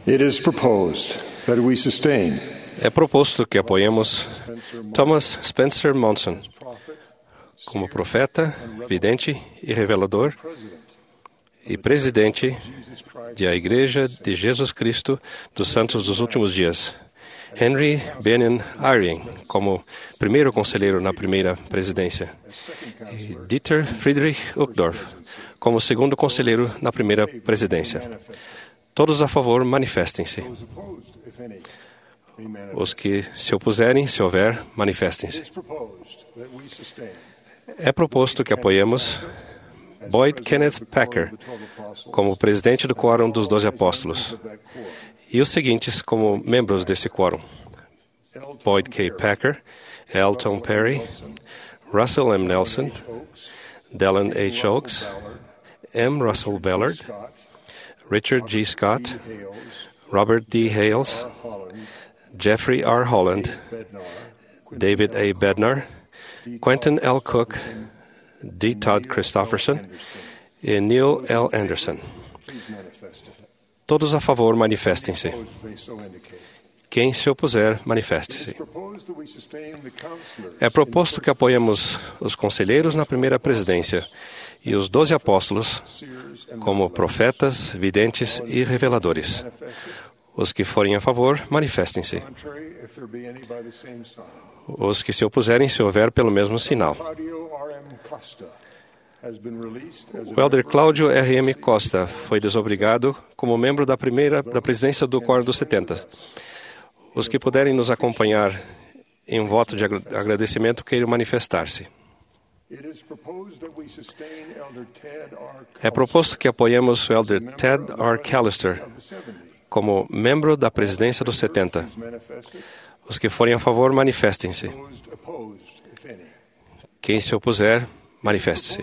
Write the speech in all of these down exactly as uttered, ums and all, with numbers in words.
It is proposed that we sustain É proposto que apoiemos Thomas Spencer Monson como profeta, vidente e revelador e presidente da Igreja de Jesus Cristo dos Santos dos Últimos Dias. Henry Benin Eyring como primeiro conselheiro na primeira presidência. E Dieter Friedrich Uchtdorf como segundo conselheiro na primeira presidência. Todos a favor, manifestem-se. Os que se opuserem, se houver, manifestem-se. É proposto que apoiemos Boyd Kenneth Packer como presidente do Quórum dos Doze Apóstolos e os seguintes como membros desse quórum: Boyd K. Packer, Elton Perry, Russell M. Nelson, Dallin H. Oaks, M. Russell Ballard, Richard G. Scott, Robert D. Hales, Jeffrey R. Holland, David A. Bednar, Quentin L. Cook, D. Todd Christofferson e Neil L. Anderson. Todos a favor, manifestem-se. Quem se opuser, manifeste-se. É proposto que apoiemos os conselheiros na primeira presidência e os doze apóstolos como profetas, videntes e reveladores. Os que forem a favor, manifestem-se. Os que se opuserem, se houver pelo mesmo sinal. O elder Cláudio R M. Costa foi desobrigado como membro da primeira da presidência do Quórum dos setenta. Os que puderem nos acompanhar em um voto de agradecimento queiram manifestar-se. É proposto que apoiemos o elder Ted R. Callister como membro da presidência dos setenta. Os que forem a favor, manifestem-se. Quem se opuser, manifeste-se.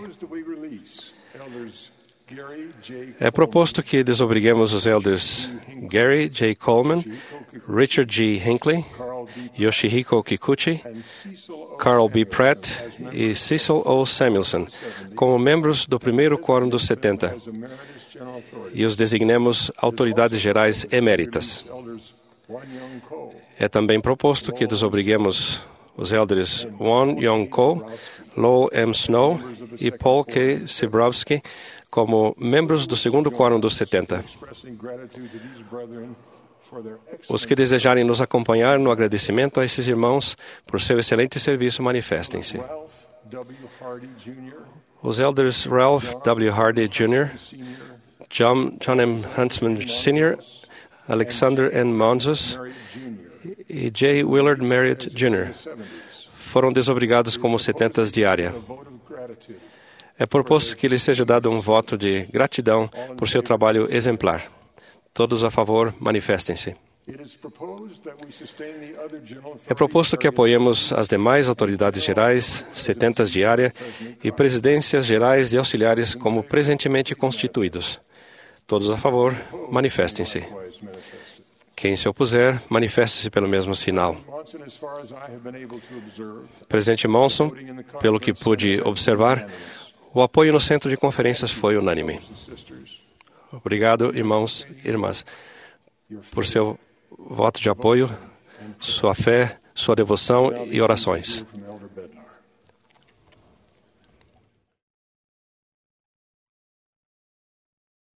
É proposto que desobriguemos os elders Gary J. Coleman, Richard G. Hinckley, Yoshihiko Kikuchi, Carl B. Pratt e Cecil O. Samuelson como membros do primeiro Quórum dos setenta e os designemos autoridades gerais eméritas. É também proposto que desobriguemos os elders Won Young-ko, Lowell M. Snow e Paul K. Sibrowski como membros do segundo Quórum dos setenta. Os que desejarem nos acompanhar no agradecimento a esses irmãos por seu excelente serviço, manifestem-se. Os elders Ralph W. Hardy Júnior, John, John M. Huntsman Senior, Alexander N. Monzos e J. Willard Marriott Júnior foram desobrigados como setentas de área. É proposto que lhe seja dado um voto de gratidão por seu trabalho exemplar. Todos a favor, manifestem-se. É proposto que apoiemos as demais autoridades gerais, setentas de área e presidências gerais e auxiliares como presentemente constituídos. Todos a favor, manifestem-se. Quem se opuser, manifeste-se pelo mesmo sinal. Presidente Monson, pelo que pude observar, o apoio no centro de conferências foi unânime. Obrigado, irmãos e irmãs, por seu voto de apoio, sua fé, sua devoção e orações.